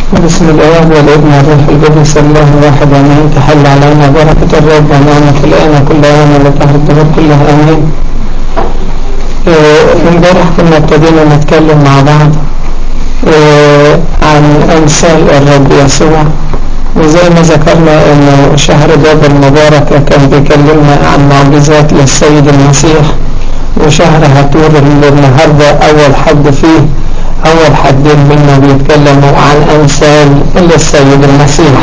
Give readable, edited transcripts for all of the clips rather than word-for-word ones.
بسم الله والابن والروح القدس الله الواحد امين. تحل علينا بركة الرب ونعمة الآن كل يوم ولدهر الدهور كلها امين. امبارح كنا ابتدينا نتكلم مع بعض عن امثال الرب يسوع، وزي ما ذكرنا انه شهر باب المبارك كان بيكلمنا عن معجزات للسيد المسيح، وشهر هتور اللي النهارده اول حدين منا بيتكلموا عن امثال للسيد المسيح.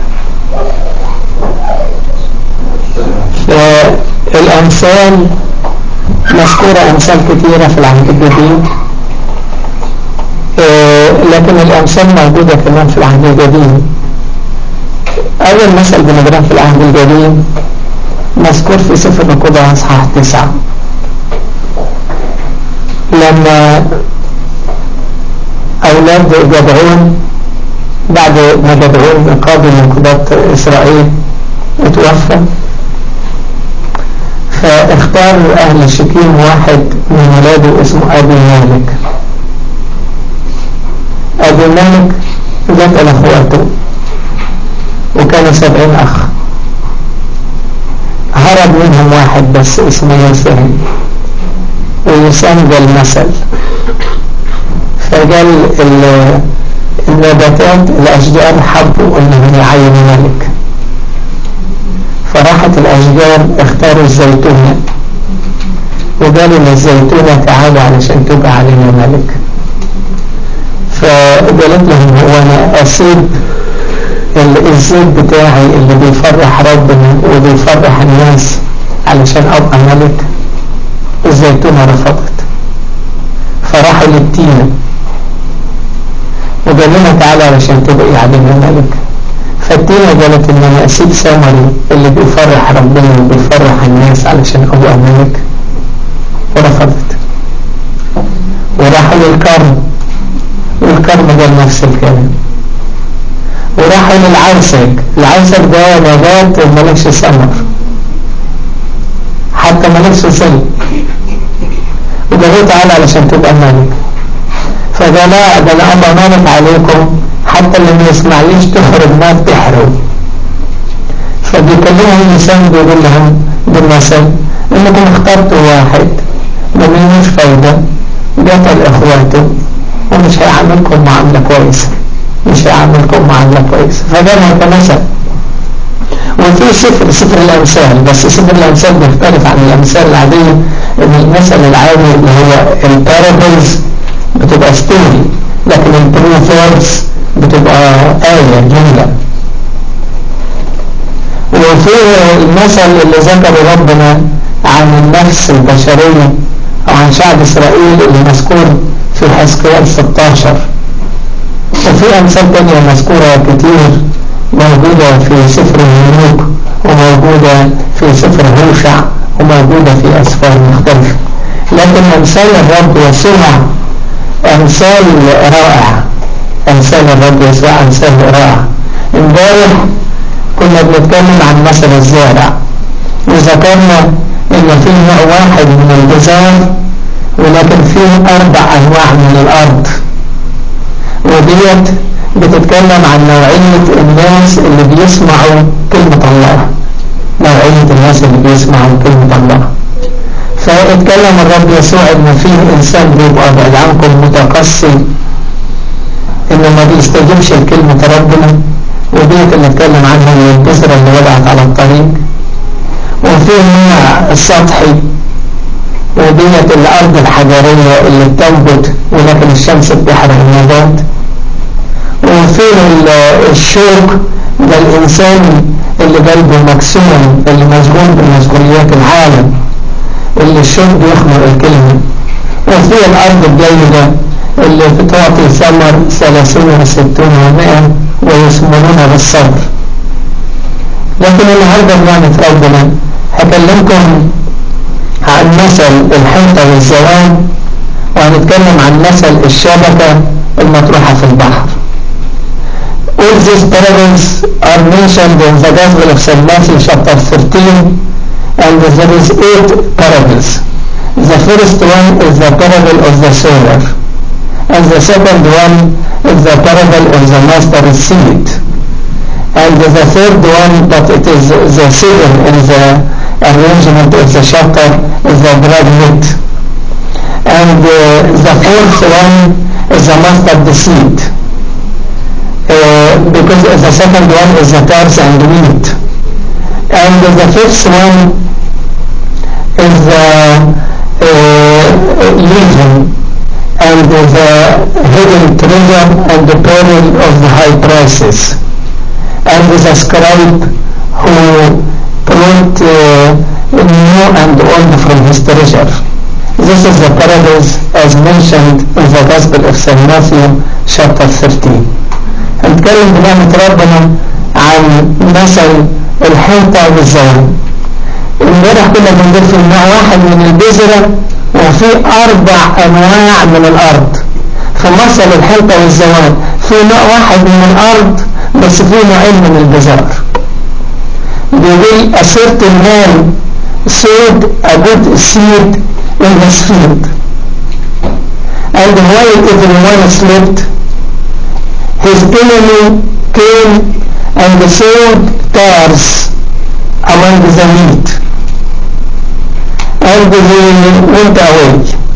فالامثال مذكورة امثال كثيرة في العهد الجديد، لكن الامثال موجودة كمان في العهد القديم. اول مثل بنقراه في العهد القديم مذكور في سفر القضاء اصحاح 9، لما أولاد جدعون بعد ما جدعون قاضي من قضاة إسرائيل اتوفى، فاختار أهل شكيم واحد من ولاده اسمه أبي مالك. أبي مالك قتل أخواته وكانوا 70 أخ، هرب منهم واحد بس اسمه يسام، ويسام جاء المثل، فقال النباتات الأشجار حبوا أنهم يعينوا ملك، فراحت الأشجار اختاروا الزيتونة وقالوا للزيتونة تعالوا علشان تبقى علينا ملك. فقالت لهم هو أنا أسيب الزيت بتاعي اللي بيفرح ربنا وبيفرح الناس علشان أبقى ملك؟ الزيتونة رفضت، فراحوا للتينة وقال لنا تعالى علشان تبقى علينا ملك. فالتينة قالت ان انا اسيب ثمري اللي بيفرح ربنا وبيفرح الناس علشان ابقى ملك، ورفضت. وراحوا للكرم، والكرم قال نفس الكلام. وراحوا للعوسك، العوسك ده نبات ملكش ثمر حتى ملكش ظل، وقالوا تعالى علشان تبقى ملك. فقال لا، ده انا ابقى مالك عليكم حتى اللي ما يسمعليش تخرج ما بتحرق. فبيكلمهم الانسان بيقول لهم بالمثل انكم اخترتوا واحد ملوش فايدة قتل اخواته ومش هيعملكم معاملة كويسة، فقالها كمثل. وفي سفر الامثال، بس سفر الامثال بيختلف عن الامثال العادية. ان المثل العادي اللي هو البارابلز بتبقى ستوري، لكن البروفيربس بتبقى آية جملة. وفي المثل اللي ذكر ربنا عن النفس البشرية أو عن شعب إسرائيل اللي مذكور في حزقيال 16. وفي أمثال تانية مذكورة كتير موجودة في سفر الملوك وموجودة في سفر هوشع وموجودة في أسفار مختلفة. لكن أمثال الرب يسوع أمثال رائعة، أمثال الرب يسوع أمثال رائعة. امبارح كنا بنتكلم عن مثل الزارع، وذكرنا إن فيه نوع واحد من البذار ولكن فيه 4 أنواع من الأرض، وديت بتتكلم عن نوعية الناس اللي بيسمعوا كلمة الله، فاتكلم الرب يسوع ان فيه انسان بيبقى بعد عنكم متقصي انه ما بيستجيبش لكلمة ربنا، وديت اللي اتكلم عنها من البذرة اللي وقعت على الطريق. وفيه النوع السطحي، وديت الارض الحجرية اللي بتنبت ولكن الشمس بتحرق النبات. وفيه الشوك، ده الانسان اللي قلبه مكسور اللي مشغول بمشغوليات العالم، اللي الشوك بيخمر الكلمة. وفيه الارض الجيدة اللي بتعطي ثمر 30 و60 و100 ويثمرون بالصبر. لكن النهارده بنعمة ربنا هكلمكم عن مثل الحنطة والزوان، وهنتكلم عن مثل الشبكة المطروحة في البحر. All these parables are mentioned in the Gospel of St. Matthew chapter 13, and there is 8 parables. The first one is the parable of the sower, and the second one the parable of the mustard seed. And the third one, but it is the seven in the arrangement of the chapter, is the graduate. And the fourth one is the mustard seed. Because the second one is the tares and wheat. And the fifth one is the legion and the hidden treasure and the peril of the high prices. And the scribe who brought new and old from his treasure. This is the parables as mentioned in the Gospel of St. Matthew chapter 13. هنتكلم بنعمة ربنا عن مثل الحنطة والزوان. امبارح كنا بنقول في نوع واحد من البذرة وفي 4 أنواع من الأرض. في مثل الحنطة والزوان في نوع واحد من الأرض بس في نوعين من البذار. بيقول a certain man sowed a good seed in his field, and while everyone slept, his enemy came and sowed tares among the wheat, and he went away.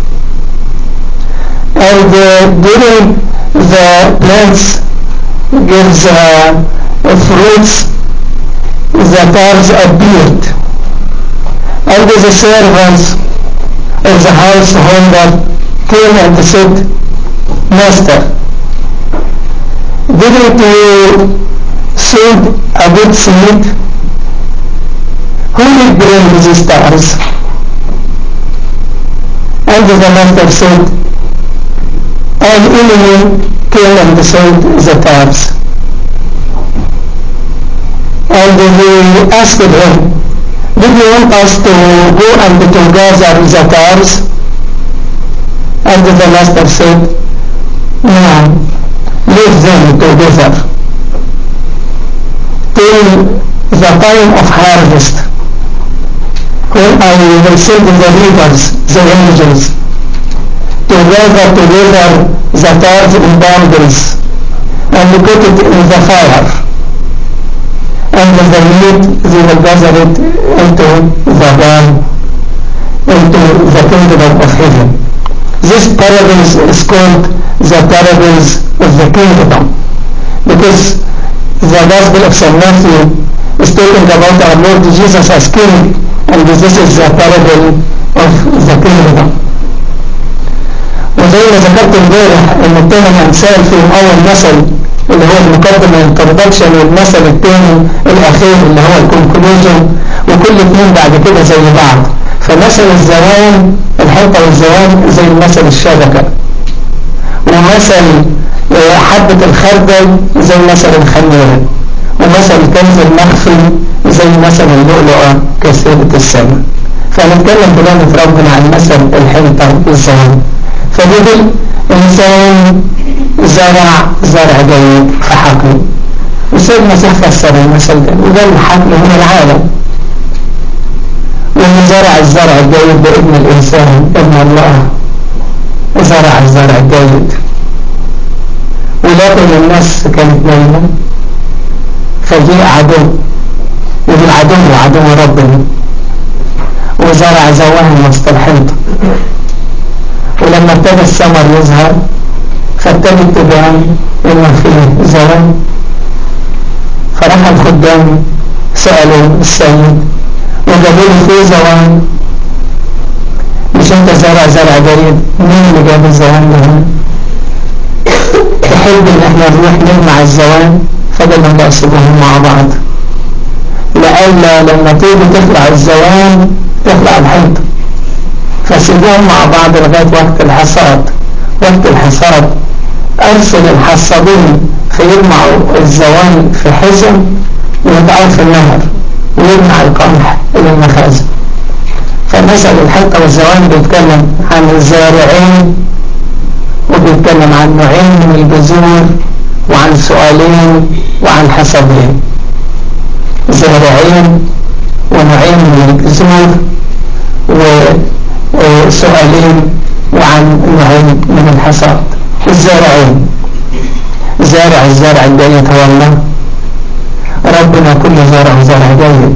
And during the plants gives fruits, the tares appeared, and the servants of the householder came and said, Master, didn't you sow a good seed? Who will bring these tares? And the master said, an enemy came and sowed the tares. And he asked him, did you want us to go and to gather the tares? And the master said, no, leave them together till the time of harvest, when I will send the reapers, the angels, to gather together the tares in bundles and put it in the fire, and the meat they will gather it into the barn, into the kingdom of heaven. This parable is called the parables of the kingdom, because the Gospel of St. Matthew is talking about our Lord Jesus as King, and this is the parable of the kingdom. وزي ما ذكرت امبارح ان الثمان امثال فيهم اول مثل اللي هو المقدمه الانترودكشن، والمثل الثاني الاخير اللي هو الكونكلوجن، وكل اثنين بعد كده زي بعض. فمثل الزوان الحنطه والزوان زي مثل الشبكه، ومثل حبه الخردل زي مثل الخميره، ومثل الكنز المخفي زي مثل اللؤلؤه كثيره الثمن. فنتكلم بنعمه ربنا عن مثل الحنطه والزوان. فبيقول إنسان زرع جيد في حقله، وسيد المسيح فسر المثل ده وقال الحقل هو العالم، وإن زرع الزرع الجيد بابن الإنسان ابن الله زرع الزرع الجيد، ولكن الناس كانت نايمة فجاء عدو، والعدو عدو ربنا وزرع زوان وسط الحنطة. ولما ابتدى الثمر يظهر فابتدت تبان انه فيه زوان، فراح الخدام سألوا السيد وقالوا له فيه زوان، مش انت زرع جيد، مين اللي جاب الزوان ده هنا؟ تحب ان احنا نروح نجمع الزوان؟ فقال لهم لا، سيبوهم مع بعض لألا لما تيجي تخلع الزوان تخلع الحنطة، فسيبوهم مع بعض لغاية وقت الحصاد. وقت الحصاد أرسل الحصادين فيجمعوا الزوان في حزم ويضعوا في النهر ويجمع القمح إلى المخازن. فمثل الحنطة والزوان بيتكلم عن الزارعين، وبيتكلم عن نوعين من البذور، وعن سؤالين، وعن حصادين. زارعين ونوعين من البذور وسؤالين وعن نوعين من الحصاد. الزارعين زارع الزرع الجيد هو الله. ربنا كل زارع زرع جيد.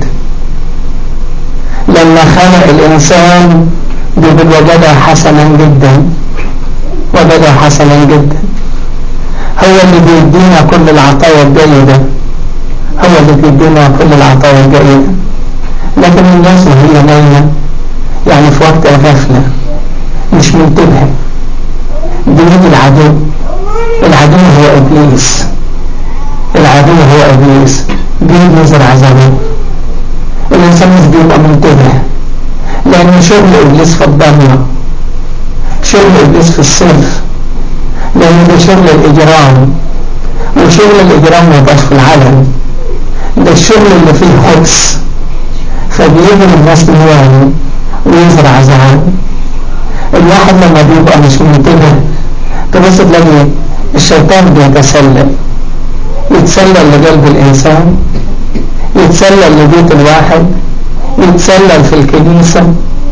لما خلق الإنسان بيقول وجدها حسنا جدا، وجدها حسنا جدا. هو اللي بيدينا كل العطايا الجيدة، هو اللي بيدينا كل العطايا الجيدة. لكن الناس وهي نايمة، يعني في وقت الغفلة، مش منتبهة، بيجي العدو. العدو هو إبليس، العدو هو إبليس بيجي يزرع زرع. الإنسان مش بيبقى منتبه، لأن شغل إبليس في الضلمة، شغل إبليس في السر، لأن ده شغل الإجرام، وشغل الإجرام ما يبقاش في العلن، ده الشغل اللي فيه حبس. فبيجي الناس نيام ويزرع زرع. الواحد لما بيبقى مش منتبه تبص تلاقي الشيطان بيتسلل، يتسلل لقلب الإنسان، يتسلل لبيت الواحد، يتسلل في الكنيسة،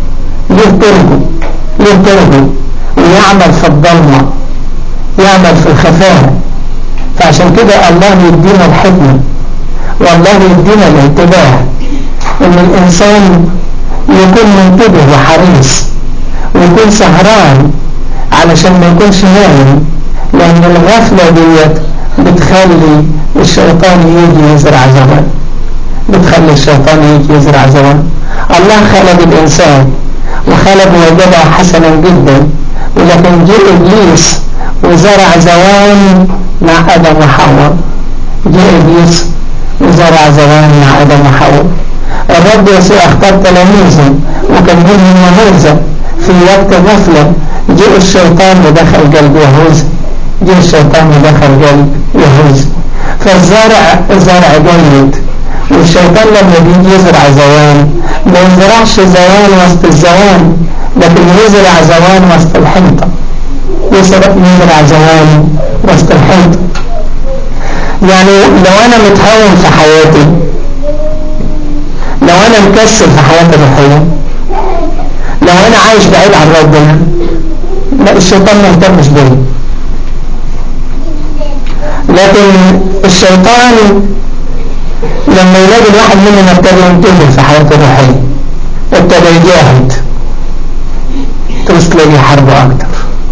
ليه طرقه ويعمل في الظلمة، يعمل في الخفاء. فعشان كده الله يدينا الحكمة، والله يدينا الانتباه، ان الانسان يكون منتبه وحريص ويكون سهران علشان ما يكونش نايم، لان الغفلة ديت بتخلي الشيطان يجي يزرع زمان، بتخلي الشيطان يجي يزرع زمان. الله خلق الإنسان وخلق وجدها حسنا جدا، ولكن جاء إبليس وزرع زوان مع آدم وحواء. جاء إبليس وزرع زوان مع آدم وحواء. الرب يسوع اختار تلاميذه وكان منهم يهوذا. في وقت غفلة جاء الشيطان ودخل قلب يهوذا، جاء الشيطان ودخل قلب يهوذا. فالزرع زرع جيد، والشيطان لما بيجي يزرع زوان ما يزرعش زوان وسط الزوان، لكن يزرع زوان وسط الحنطة، يزرع زوان وسط الحنطة. يعني لو أنا متهاون في حياتي، لو أنا مكسل في حياتي الروحية، لو أنا عايش بعيد عن ربنا، لا الشيطان ما يهتمش بي. لكن الشيطان لما يلاقي الواحد مننا ابتدى ينتبه في حياته الروحية، ابتدى يجاهد، تلاقي حربه أكتر،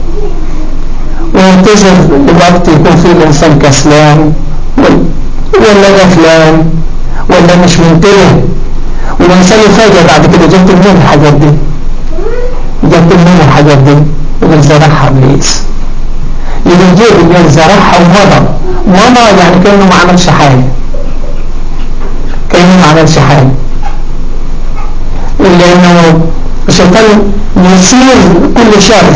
وينتظر الوقت يكون فيه الإنسان كسلان ولا غفلان ولا مش منتبه، والإنسان يفاجئ بعد كده جبت منين الحاجات دي، جبت منين الحاجات دي، يقول زرعها إبليس. يقول جيب اللي زرعها ومضى يعني كأنه ما عملش حاجة، كأنه ما عملش حاجة. لأنه الشيطان يصير كل شر،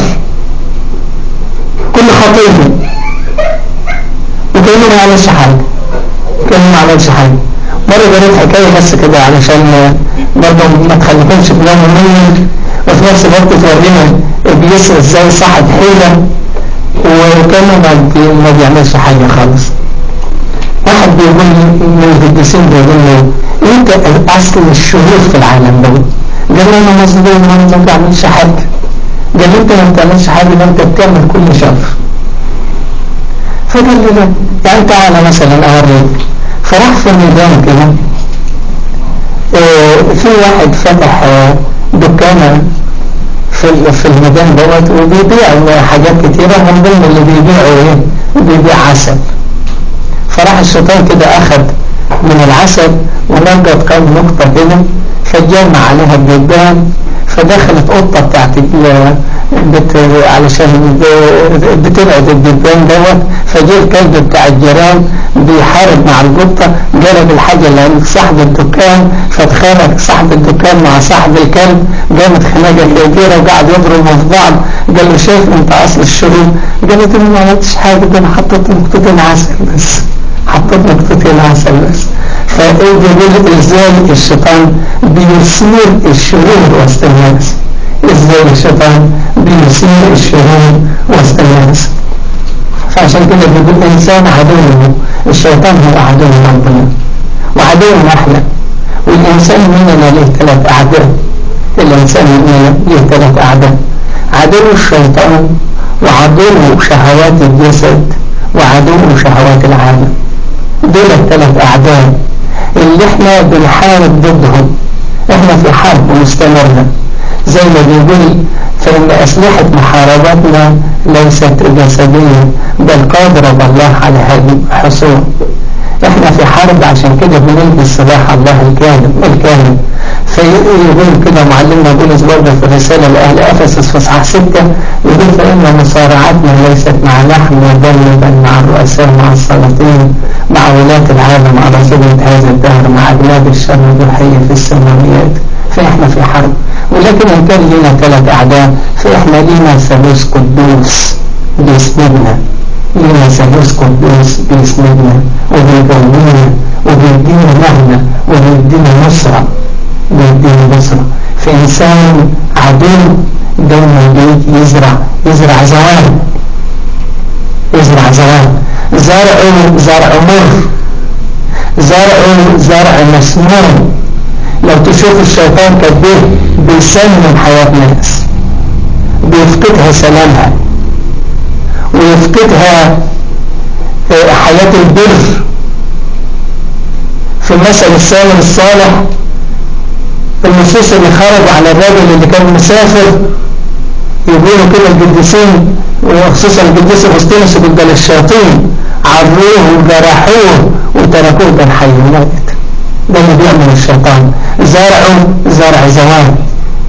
كل خطيئة، وكأنه ما عملش حاجة، كأنه ما عملش حاجة. مرة قريت حكاية بس كده علشان برضه ما تخليكمش بلام مني، وفي نفس الوقت تورينا إبليس إزاي صاحب حيلة وكأنه ما بيعملش حاجة خالص. واحد بيقول من القديسين بيقول له انت اصل الشرور في العالم ده. قال له انا مظلوم، انا ما بعملش حاجه. قال له انت ما بتعملش حاجه، ده انت بتعمل كل شر. فقال له لا، يعني تعالى مثلا اوريك. فراح في الميدان كده، في واحد فتح دكانه في الميدان دوت وبيبيع حاجات كتيره، من ضمن اللي بيبيعوا ايه؟ بيبيع عسل. فراح الشيطان كده أخذ من العسل ونقط كم نقطة كده، فجمع عليها الدبان، فدخلت قطة بتاعت علشان بتبعد الدبان دوت، فجاء الكلب بتاع الجيران بيحارب مع القطة، جلب الحاجة اللي عند صاحب الدكان، فاتخانق صاحب الدكان مع صاحب الكلب، قامت خناقة كبيرة وقعد يضربوا في بعض. قال له شايف انت اصل الشرور؟ قال له انا ما عملتش حاجة، ده انا حطيت نقطتين عسل بس، حطيت نقطتين عسل بس. فبيقول ازاي الشيطان بيثير الشرور وسط الناس، ازاي الشيطان بيثير الشرور وسط الناس. فعشان كده بيقول الانسان عدوه، الشيطان هو عدو ربنا وعدو احنا. والانسان مننا له 3 اعداء، الانسان مننا له 3 اعداء: عدو الشيطان، وعدو شهوات الجسد، وعدو شهوات العالم. دول الثلاث أعداء اللي احنا بنحارب ضدهم. احنا في حرب مستمرة زي ما بيقول، فإن أسلحة محاربتنا ليست جسدية بل قادرة بالله على هذه الحصول. احنا في حرب، عشان كده بنلبس سلاح الله الكامل. فيقول كده معلمنا بولس برضه في الرسالة لأهل أفسس في اصحاح 6، يقول فإن مصارعتنا ليست مع لحم ودم بل مع الرؤساء، مع السلاطين، مع ولاة العالم على ظلمة هذا الدهر، مع أجناد الشر الروحية في السماويات. فإحنا في حرب. ولكن إن كان لنا 3 أعداء فإحنا لنا ثالوث قدوس بيسندنا. لنا ثالوث قدوس بيسندنا وبيقوينا وبيدينا مهنة وبيدينا نصرة. في إنسان عدو دايما يزرع زوال. زرع مر، زرع مسموم. لو تشوف الشيطان كده بيسمم حياة الناس، بيفقدها سلامها ويفقدها حياة البر. في مثل السامر الصالح، النصوص اللي خرج على الراجل اللي كان مسافر، يقولوا كده القديسين وخصوصا القديس اغسطينوس ضد الشياطين، عروه وجرحوه وتركوه بين حي وميت. ده اللي بيعمل الشيطان. زرع زوال.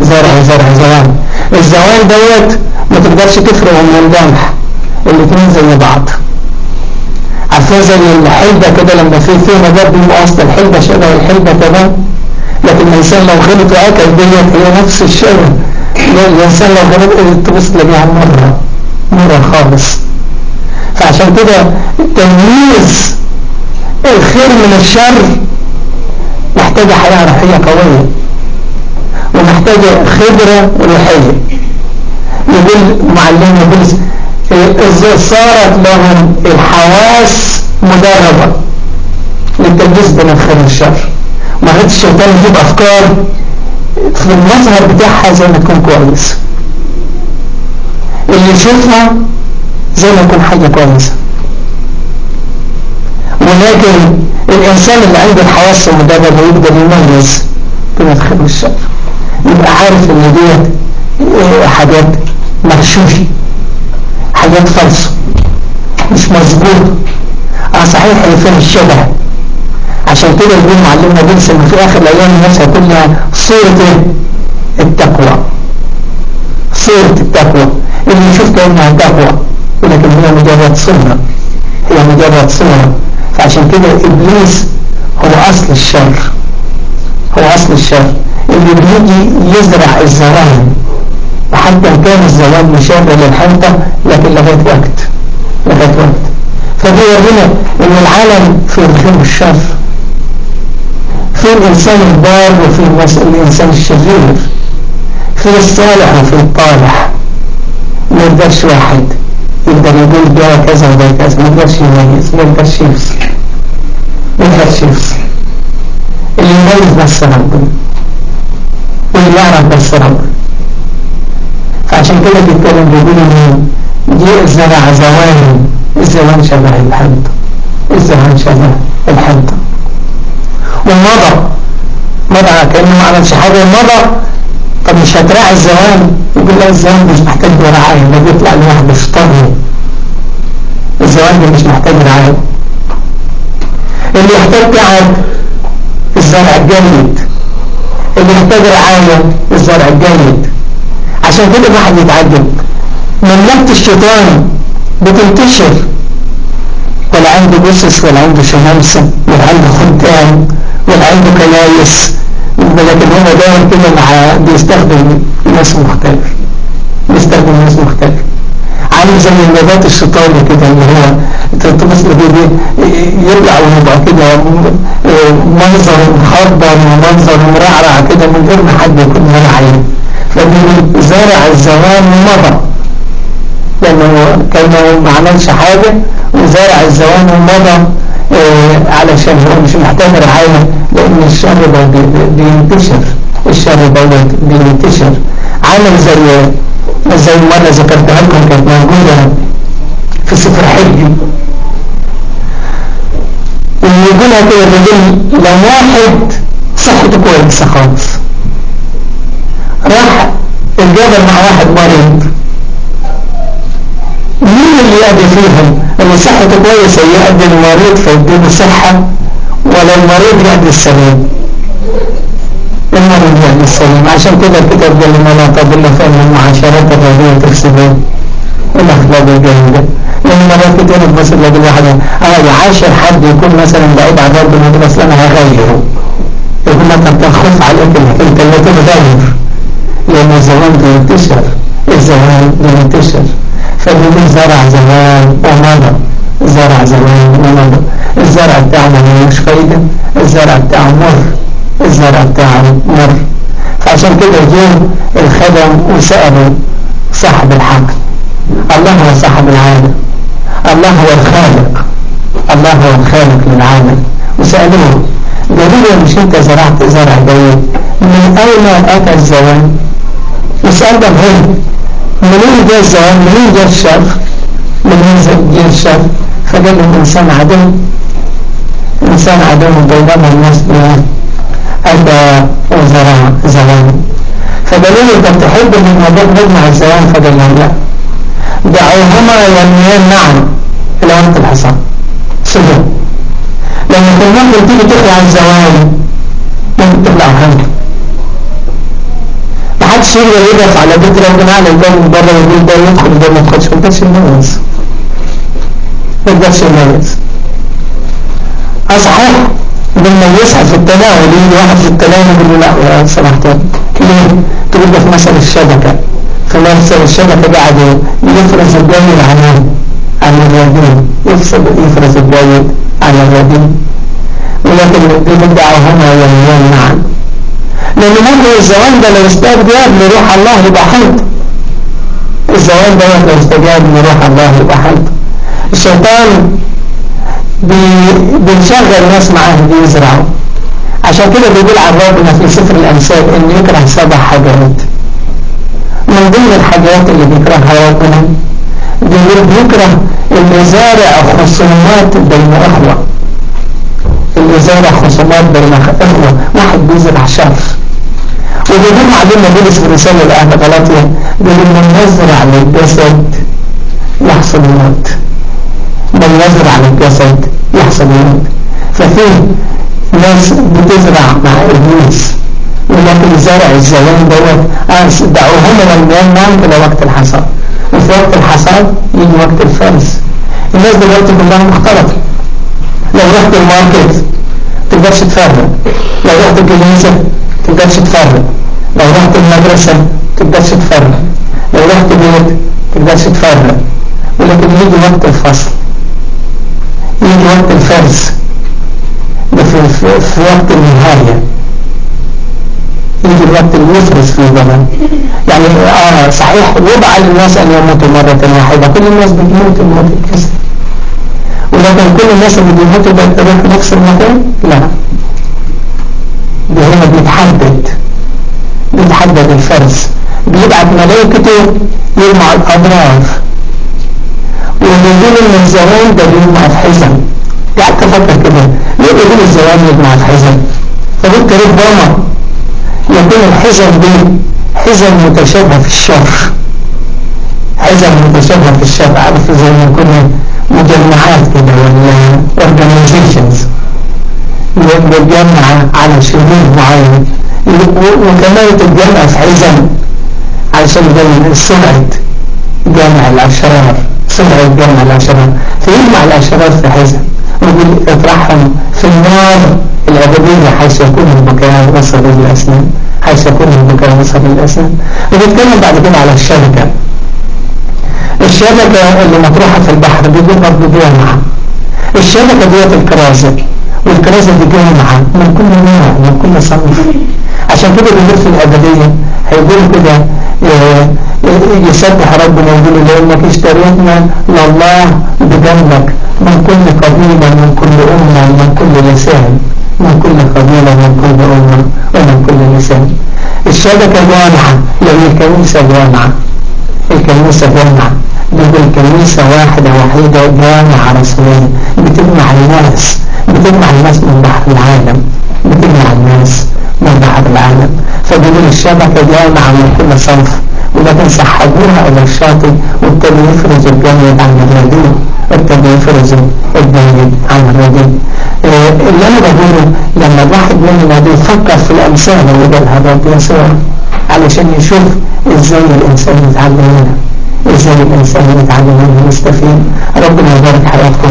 الزوال دوت ما تقدرش تفرق من الجمح، الاثنين زي بعض. عارفين زي الحلبة كده، لما في نبات بيبقى اصل الحلبة شبه الحلبة كمان، لكن الانسان لو غلط واكل ديت هي نفس الشبه. الانسان لو غلط تبص تلاقيها مرة خالص. فعشان كده تمييز الخير من الشر محتاجة حياة روحية قوية ومحتاجة خبرة روحية. يقول معلمنا بولس صارت لهم الحواس مدربة للتمييز بين الخير والشر. مرات الشيطان يجيب أفكار في المظهر بتاعها زي ما تكون كويس، اللي يشوفها زي ما يكون حاجة كويسة. ولكن الإنسان اللي عنده الحواس المدربة يقدر يميز بين الخير والشر، يبقى عارف ان ديت حاجات مغشوشة، حاجات فلسة مش مظبوطة. صحيح اللي فيها الشبه. عشان كده يقول معلمنا بولس ان في اخر الايام الناس كلها صورة التقوى. اللي يشوف كأنها تقوى، ولكن هي مجرد صورة. فعشان كده ابليس هو اصل الشر اللي بيجي يزرع الزوال. وحتى كان الزوال مشابه للحنطة لكن لغاية وقت. فبيورينا ان العالم في الخير والشر، في الانسان البار وفي الانسان الشرير، في الصالح وفي الطالح. ما يقدرش واحد يقدر يقول ده كذا وده كذا، ما يقدرش يميز، ما يقدرش يفصل. اللي يميز بس ربنا، واللي يعرف بس ربنا. فعشان كده بيتكلم بيقول ان جاء زرع زوال. الزوال شبه الحنطة. ومضى كأنه ما عملش حاجة ومضى. طب مش هتراعي الزوال؟ يقول لا، الزوال مش محتاج رعاية، ده بيطلع لوحده في طبعه. الزوال ده مش محتاج رعاية. اللي يحتاج تعب الزرع الجيد، اللي يحتاج رعاية الزرع الجيد. عشان كده الواحد يتعجب، مملكة الشيطان بتنتشر، ولا عنده جثث ولا عنده شمامسة ولا عنده خدام ولا عنده كنايس، لكن هو دايما كده بيستخدم ناس مختلف. عامل زي النبات الشيطاني كده، اللي هو تبص يطلع ويبقى كده منظر مخضر ومنظر مرعرع كده من غير ما حد يكون مرعي. فبيقول زرع الزوال مضى، لأنه كان ما عملش حاجة، وزرع الزوال مضى علشان هو مش محتاج رعاية، لأن الشر بينتشر. عامل زي مرة ذكرتها لكم، كانت موجودة في سفر حجي. بيقولها كده بيقول لو واحد صحته كويسة خالص راح الجبل مع واحد مريض، مين اللي يأدي فيهم؟ اللي صحته كويسة يأدي المريض فيديله صحة، ولا المريض يأدي السليم؟ المريض يأدي السليم. عشان كده الكتاب قال لنا لا تضل فإن المعاشرات الرجية تفسدون الأخلاق الجيدة. لأن مرات كتير تبص تلاقي الواحد يعاشر حد يكون مثلا بعيد عن ربنا يقول أصل أنا هغيره، يقول لك أنت خوف عليك أنت اللي تتغير، لأن الزمان بينتشر، الزمان بينتشر. فبيقول زرع زمان ومضى، زرع زمان ومضى، الزرع بتاعه ملوش فايدة، الزرع بتاعه مر، الزرع بتاعه مر. فعشان كده جه الخدم وسألوا صاحب الحق، الله هو صاحب العالم، الله هو الخالق، الله هو الخالق للعالم، وسألوه قالوا مش انت زرعت زرع جيد، من اين اتى الزوال؟ وسأل ده منين جاء الزوال؟ منين جاء الشر؟ منين جاء الشر؟ فقال له انسان عدو، انسان عدو بينما الناس اتى وزرع زوال. فقالوا له انت بتحب ان نجمع الزوال؟ فقال لهم لا، دعوهما ينميان معا الى وقت الحصاد. صدق لما كان ممكن تيجي تخلع الزوال ممكن تخلع عنك، ما حدش يقدر يقف على بيت ربنا على الباب من بره ويقول ده يدخل ده ما يدخلش، ما يقدرش يميز، ما يقدرش يميز. صحيح بنميزها في التناول، يجي واحد في التناول يقول له لا يا سمحت ليه؟ تقول ده في مثل الشبكه، في مثل الشبكه قاعد يفرز الجيد عن الرديء، يفرز الجيد عن الرديء، ولكن بدعوهما ينميان معا. لأن ممكن الزوال ده لو استجاب لروح الله يبقى حلط، الزوال ده لو استجاب لروح الله يبقى حلط. الشيطان بنشغل ناس معاه بيزرعوا. عشان كده بيقول عن ربنا في سفر الأمثال إن يكره 7 حاجات. من ضمن الحاجات اللي بيكرهها ربنا بيكره اللي زارع خصومات بين أخوة، اللي زارع خصومات بين أخوة، واحد بيزرع شر. وبيقول معلومة بولس في رسالة الأهل غلطية بيقول من يزرع للجسد يحصل الموت، من يزرع للجسد يحصل الموت. ففيه ناس بتزرع مع إبليس، ولكن زرع الزوال دوت دعوهما ينميان معا إلى وقت الحصاد. وفي وقت الحصاد يجي وقت الفرز. الناس دلوقتي كلها مختلطة، لو رحت الماركت تقدرش تفرق، لو رحت الكنيسة تقدرش تفرق، لو رحت المدرسة تقدرش تفرق، لو رحت بيت تقدرش تفرق. ولكن يجي وقت الفصل، يجي وقت الفرز، ده في وقت النهاية، يجي الوقت اللي يفرز فيه بقى. يعني صحيح وضع للناس أن يموتوا مرة واحدة، كل الناس بتموت الموت الكسر، ولكن كل الناس اللي بيموتوا بيروحوا في نفس المكان؟ لا، ده هنا بيتحدد الفرز، بيبعت ملائكته يجمع الأضرار. وبيقول إن الزوال ده بيجمع في حزن. قاعد تفكر كده ليه بيقول الزوال يجمع في حزن؟ فقلت ربما يكون الحزن دي حزن متشابه في الشر، حزن متشابه في الشر. عارف زي ما كنا مجمعات كده ولا organizations بتجمع على شرير معين، وكمان تتجمع في حزن علشان يبين سرعة جمع الأشرار، سرعة جمع الأشرار، فيجمع الأشرار في حزن ويقول اطرحهم في النار الأبدية حيث يكون المكان وصل للأسنان، حيث يكون المكان وصل للأسنان. وبيتكلم بعد كده على الشبكة، الشبكة اللي مطروحة في البحر بيقول برضه جامعة. الشبكة ديت الكرازة، والكرازة دي جامعة من كل نوع من كل صنف. عشان كده بيقول في الأبدية هيقول كده يسبح ربنا ويقول لأنك اشتريتنا لله بدمك من كل قبيلة من كل أمة من كل لسان، من كل قبيلة من كل أمة ومن كل لسان. الشبكة جامعة لأن الكنيسة جامعة، الكنيسة جامعة، بيقول الكنيسة واحدة وحيدة جامعة رسمية بتجمع الناس، بتجمع الناس من بحر العالم، بتجمع الناس من بحر العالم. فبيقول الشبكة جامعة من كل صنف، ولكن سحبوها إلى الشاطئ وابتدوا يفرزوا الجيد عن الرديء، ابتدوا يفرزوا الجيد عن الرديء. اللي أنا بقوله لما الواحد مننا بيفكر في الأمثال اللي قالها الرب يسوع علشان يشوف إزاي الإنسان يتعلم منها، إزاي الإنسان يتعلم منها ويستفيد. ربنا يبارك حياتكم.